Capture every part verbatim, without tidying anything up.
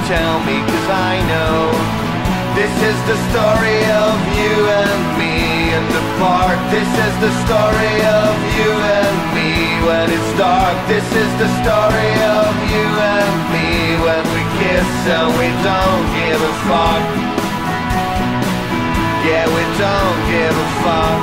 tell me, cause I know this is the story of you and me in the park. This is the story of you and me when it's dark. This is the story of you and me when we kiss and we don't give a fuck. Yeah, we don't give a fuck.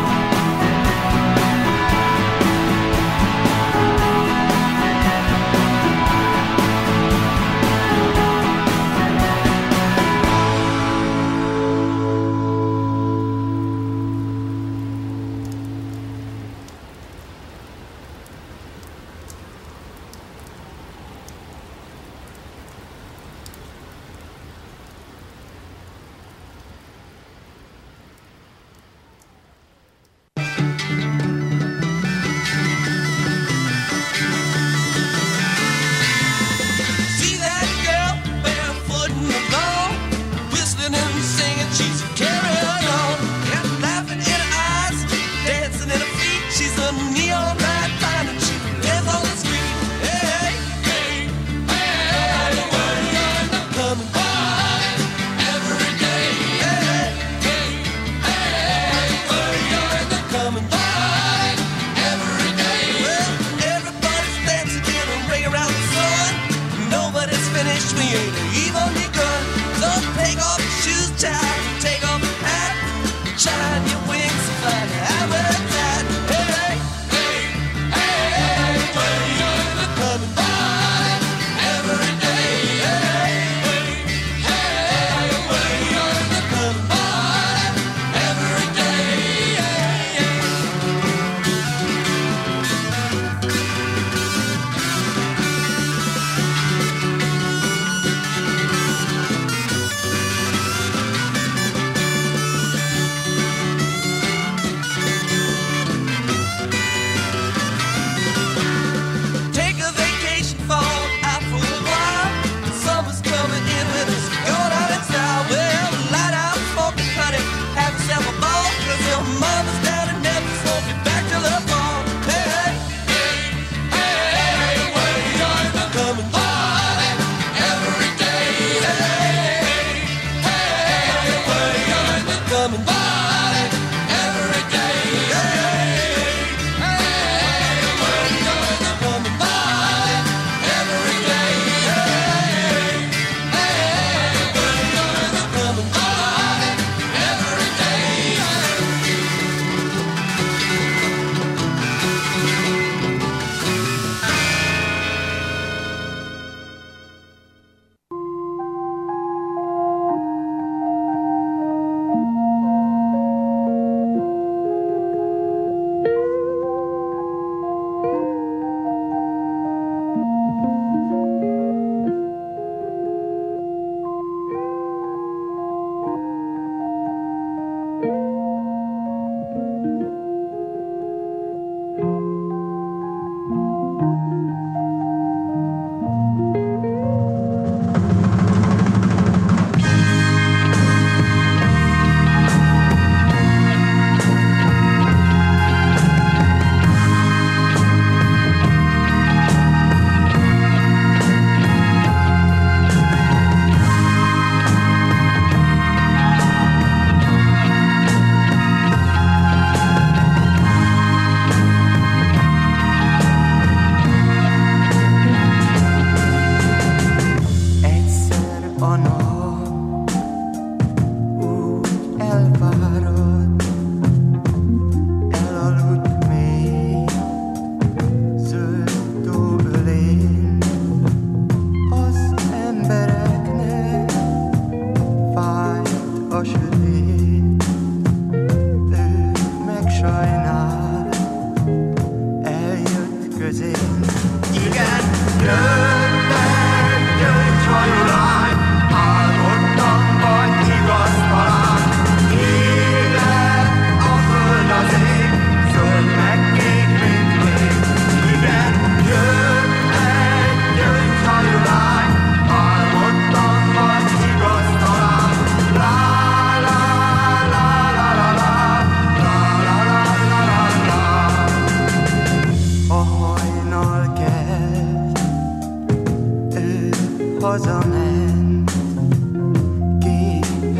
hazament.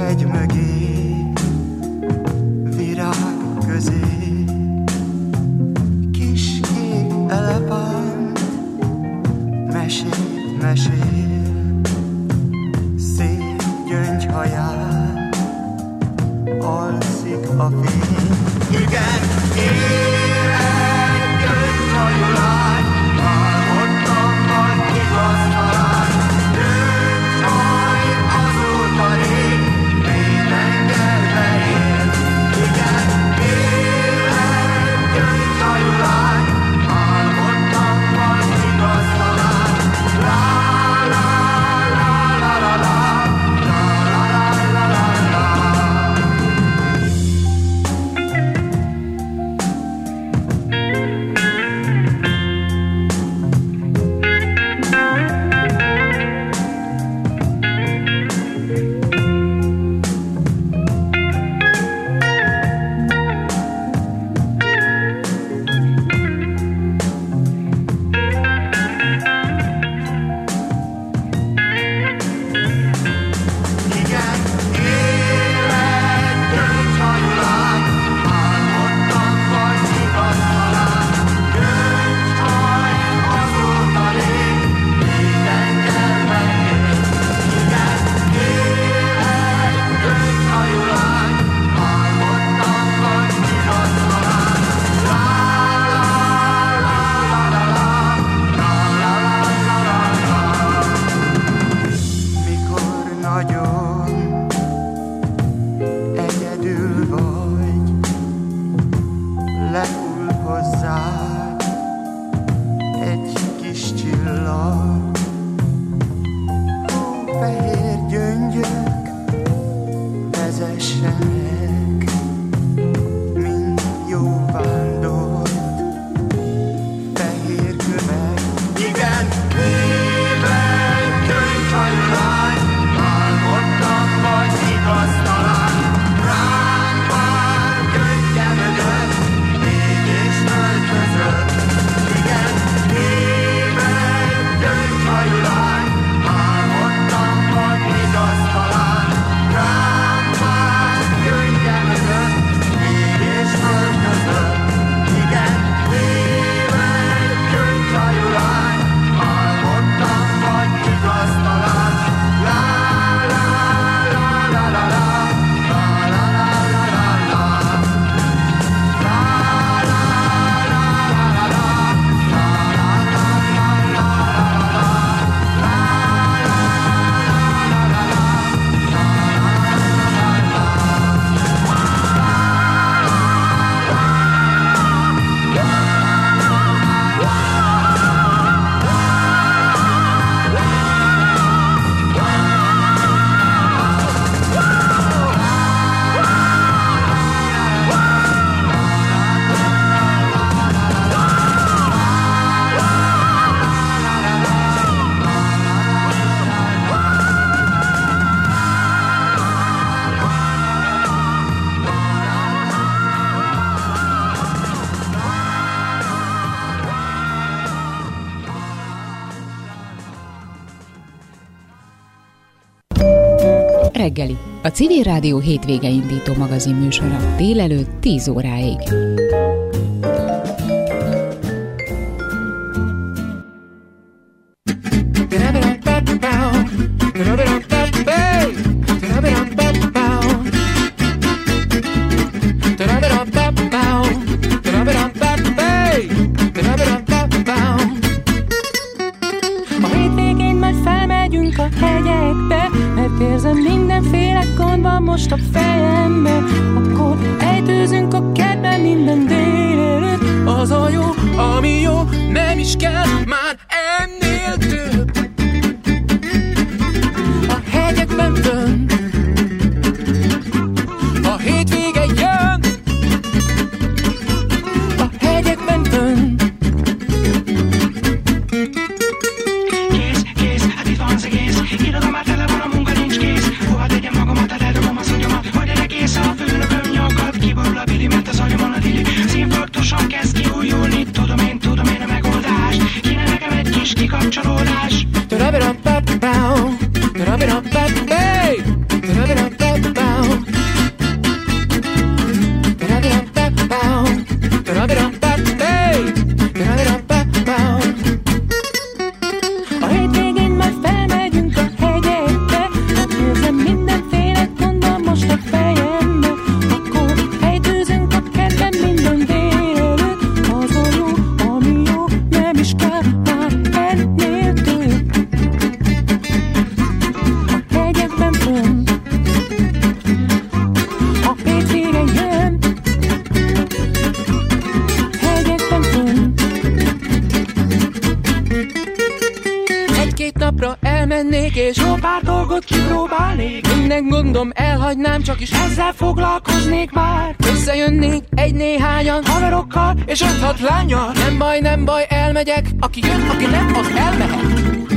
hegy mögé, virág közé, kis kék elepánt mesét mesél, szép gyöngyhaján alszik a fény. Igen, él egy gyöngyhajú lány, álmodtam van igaz talán, gyöngyhaj azóta rég, még tengerbe él. Igen, él egy gyöngyhajú lány, álmodtam van igaz talán, lá lá lá lá lá lá, lá lá lá lá lá. Reggeli, a Civil Rádió hétvége indító magazin műsora délelőtt tíz óráig. A hétvégén majd felmegyünk a hegyekbe, mert érzem mindenféle gond van most a fejembe. Akkor ejtőzünk a kertben minden délelőtt. Az a jó, ami jó, nem is kell már ennél több. A hegyekben dön, a hétvége jön. A hegyekben dön. Kész, kész, hát itt van az egész. Irodom már tele van, a munka nincs kész. Hova tegyem magamat, hát eldobom az agyamat. Hogy egész a főnököm nyakad. Kiborul a bili, mert az agyamon a dili. Az infarktusom kezd kiújulni. Tudom én, tudom én a megoldást. Kéne nekem egy kis kikapcsolódás. Hey! volna pár dolgot kipróbálnék. Minden gondom elhagynám, csak is ezzel foglalkoznék már. összejönnénk egy néhányan Haverokkal és öt-hat lányal. Nem baj, nem baj, elmegyek. Aki jön, aki nem, az elmehet.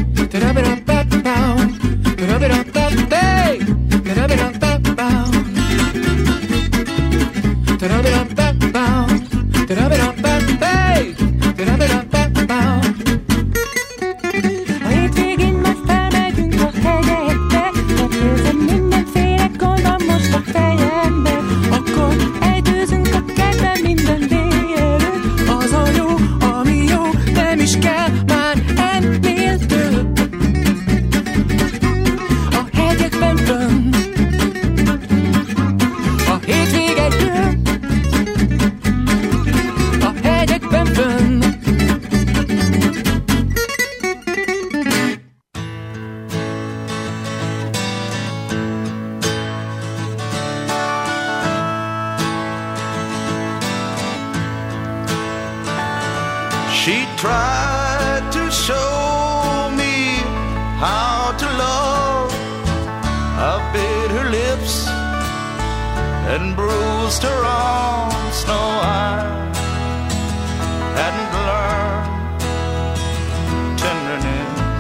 A hétvégén majd felmegyünk a hegyekbe, mert érzem mindenféle gond van most a fejembe. Akkor ejtőzünk a kertben minden délelőtt. Az a jó, ami jó, nem is kell már ennél több. A hegyekben fönn A hétvége jön. A hegyekben fönn. She tried to show me how to love. I bit her lips and bruised her arms. No, I hadn't learned tenderness.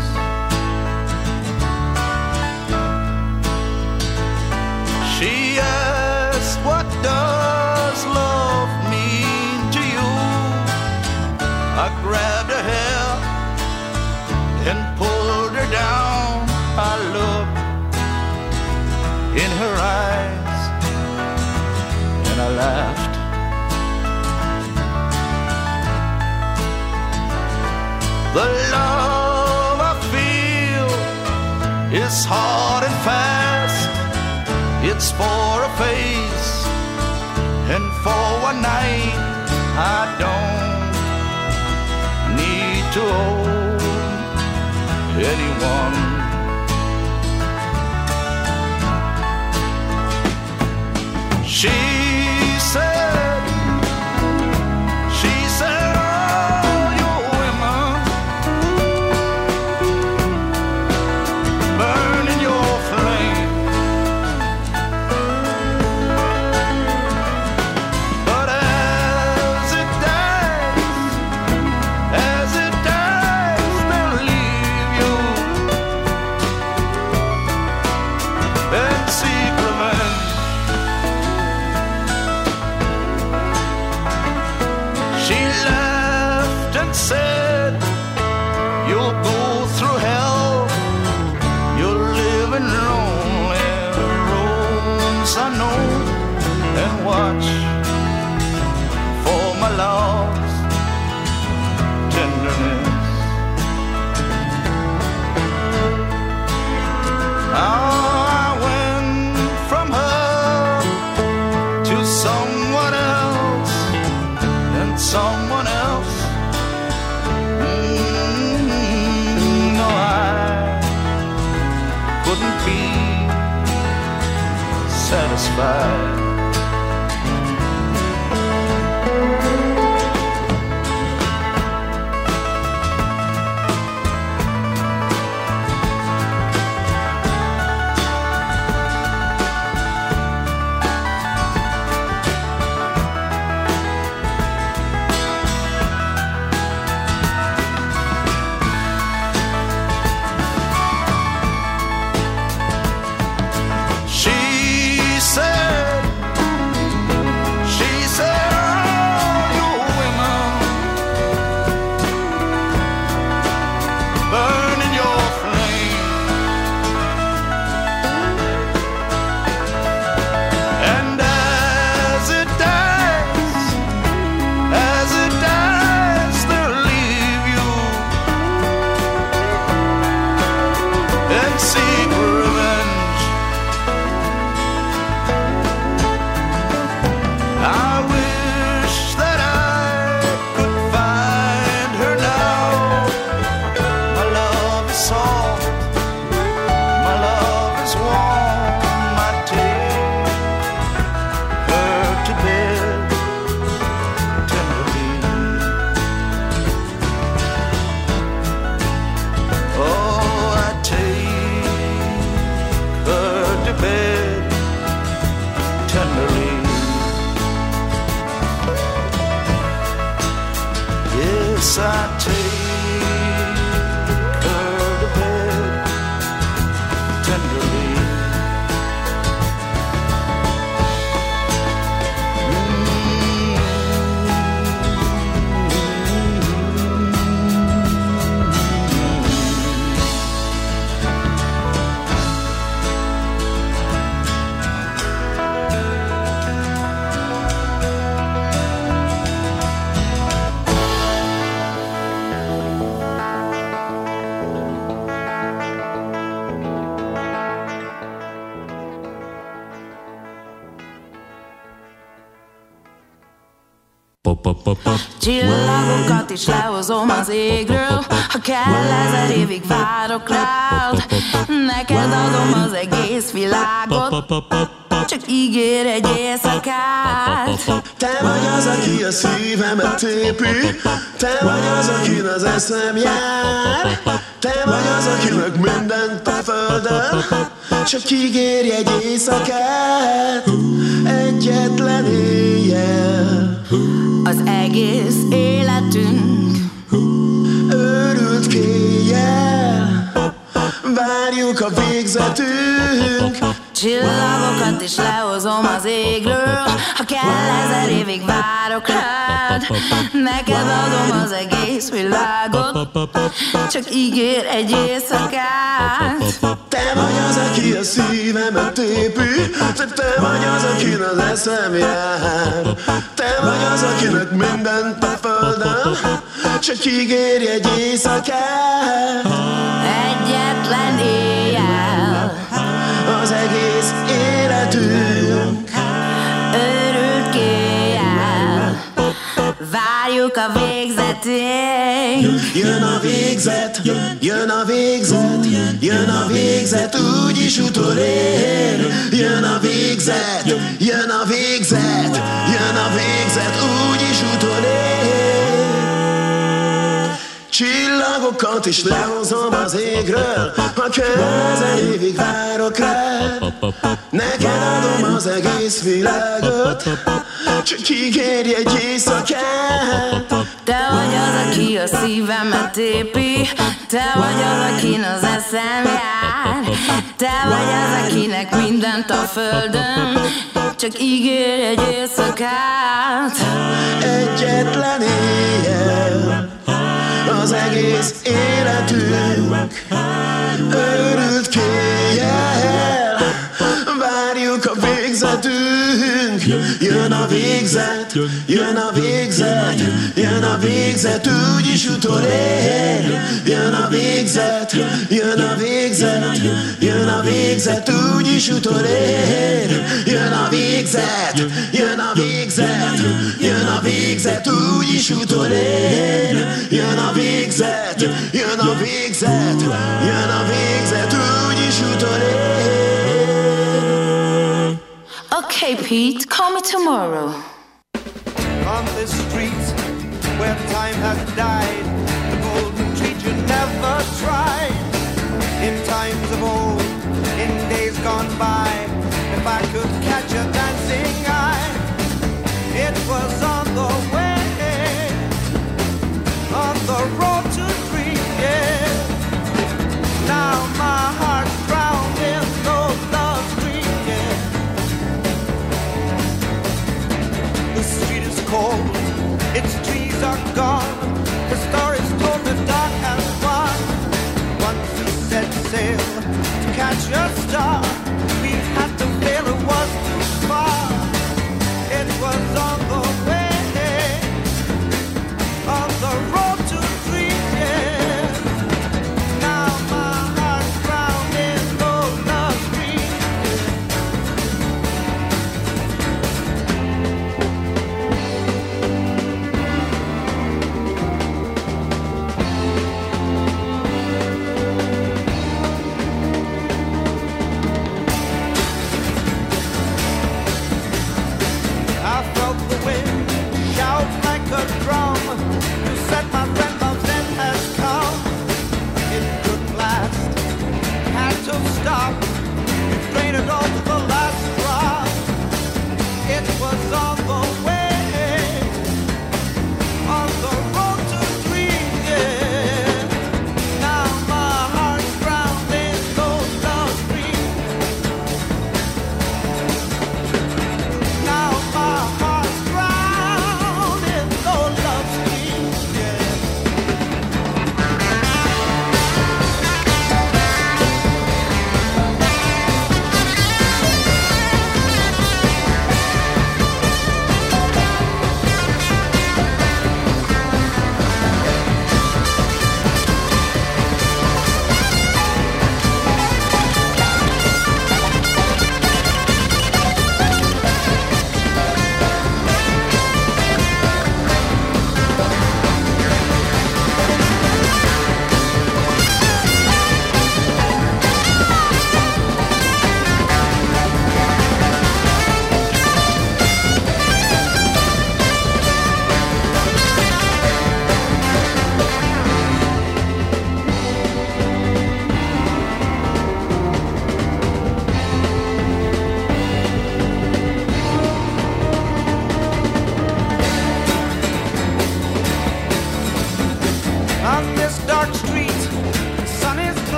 She asked, what does love mean to you? I grabbed her hair and pulled her down. I looked in her eyes and I laughed. The love I feel is hard and fast. It's for a face and for one night. I don't need to owe anyone. She said, she said, all your women burn in your flame. But as it dies, as it dies, they'll leave you and seek revenge. She laughed and said, you'll go through hell. You'll live in lonely rooms, I know, and watch for my lost tenderness. Now I went from her to someone else and someone else. Mm, no, I couldn't be satisfied. She said, I take her to bed tenderly. Csillagokat is lehozom az égről, ha kell ezer évig várok rád. Neked adom az egész világot, csak ígér egy éjszakát. Te vagy az, aki a szívemet tépi, te vagy az, akin az eszem jár. Te vagy az, akinek mindent a földön, csak ígérj egy éjszakát, egyetlen éjjel. Az egész életünk őrült kéjjel, várjuk a végzetünk. Csillagokat is lehozom az égről, ha kell ezer évig várok rád. Neked adom az egész világot, csak ígér egy éjszakát. Te vagy az, aki a szívemet tépi, te, te vagy az, akin az eszem jár. Te vagy az, akinek mindent a földön, csak ígérj egy éjszakát, egyetlen éjjel. Az egész életünk őrült kéjjel, várjuk a végzetünk. Jön a végzet, jön a végzet, jön a végzet, úgyis utolér. Jön a végzet, jön a végzet, jön a végzet, úgyis utolér. Csillagokat is lehozom az égről, ha kell ezer évig várok rád. Neked adom az egész világot, csak ígérj egy éjszakát. Te vagy az, aki a szívemet tépi, te vagy az, akin az eszem jár. Te vagy az, akinek mindent a földön, csak ígérj egy éjszakát, egyetlen éjjel. Az egész életünk őrült kéjjel, várjuk a végzetünk. Jön a végzet, jön a végzet, jön a végzet, úgyis utolér. Jön a végzet, jön a végzet, jön a végzet, úgyis utolér. Jön a végzet, jön a végzet, jön a végzet, úgyis utolér. Jön a végzet, jön a végzet, jön a végzet, úgyis utolér. Okay, Pete, call me tomorrow. On this street where time has died, the golden treat you never tried. In times of old, in days gone by, if I could catch a dancing eye, it was on the way, on the road to dream, yeah. Now my heart's drowned in those love's dreams, yeah. The street is cold, its trees are gone, the story's told, the dark has won. Once we set sail to catch a star, we had to fail, it was too far. It was on the way, on the road to dreams, yeah. Now my heart's drowned in those love dreams,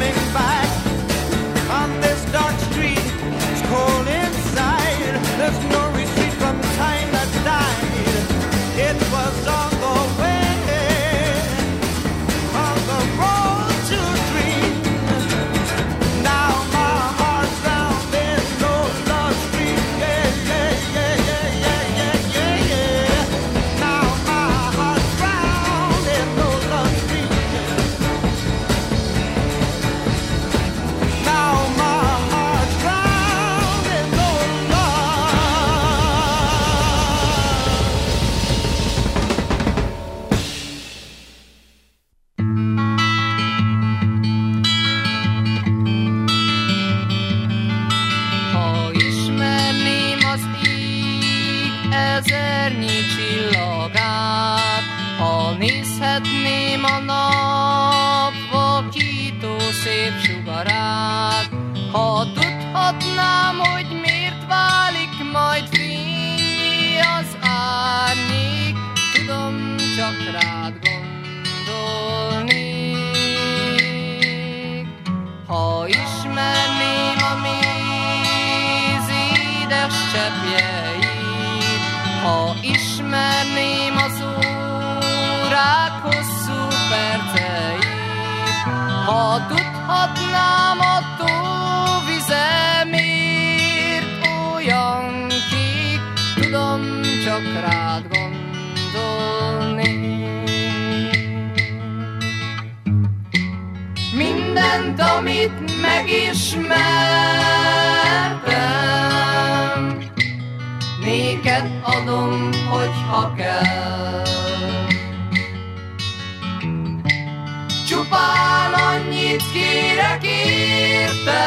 coming back on this dark street. It's cold inside. There's no retreat from time that died. It was on the way, on the road to dream. Now my heart's found in no love street. Yeah, yeah, yeah, yeah, yeah, yeah, yeah, yeah. Now my heart's found in no love street. Now my heart's found in no Ha ismerném az ég ezernyi csillagát, ha nézhetném a nap vakító szép sugarát, ha tudhatnám, hogy miért válik majd fényé az árnyék, tudom, csak rád gondolnék. Ha ismerném a méz édes cseppjeit, ha ismerném az órák hosszú perceit, ha tudhatnám a tóvize miért olyan kék, tudom, csak rád gondolnék. Mindent, amit megismertem, néked adom, hogyha kell. Csupán annyit kérek érte,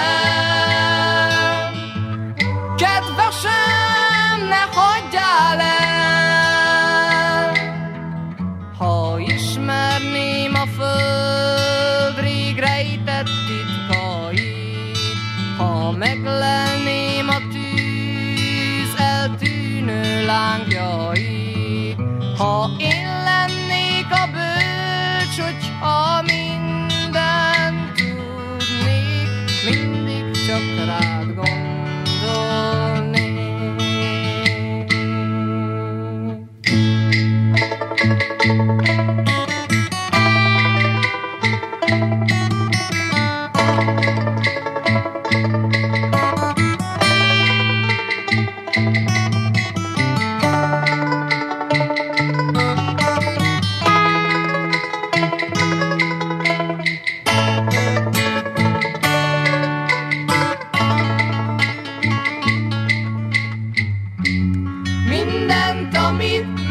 kedvesem, ne hagyjál el. Ha ismerném a föld rég rejtett titkait, ha meglelném a tűz eltűnő lángjait, ha én lennék a bölcs, hogyha mindent tudnék, mindig csak rád gondolnék. Mindent, amit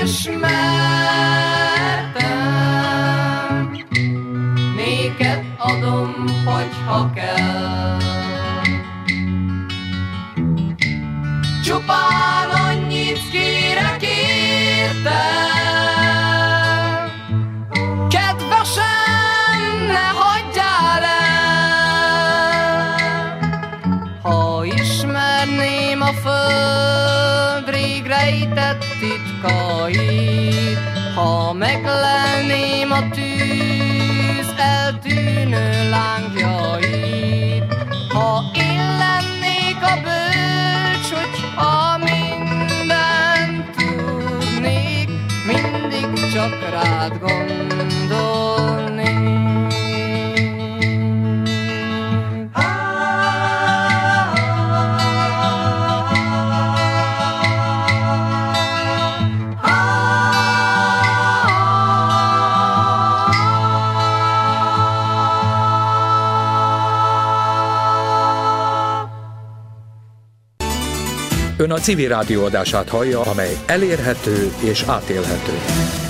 megismertem, néked adom, hogyha kell. Csupán annyit kérek érte, kedvesem, ne hagyjál el. Ha ismerném a föld rég rejtett titkait, ha meglelném a tűz eltűnő lángjait, ha én lennék a bölcs, hogyha mindent tudnék, mindig csak rád gondolnék. Ön a Civil Rádió adását hallja, amely elérhető és átélhető.